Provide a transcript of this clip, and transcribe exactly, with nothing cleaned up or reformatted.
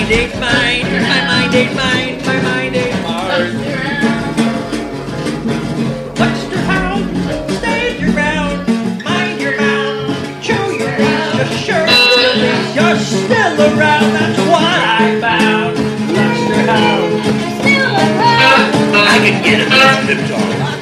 ain't mine. My mind ain't mine. My mind ain't Mars. Buster Hound, stand your ground. Mind your mouth. Show your face. Just show your face. You're still around. That's what I found. Buster Hound, Still around. I can get a pip talk.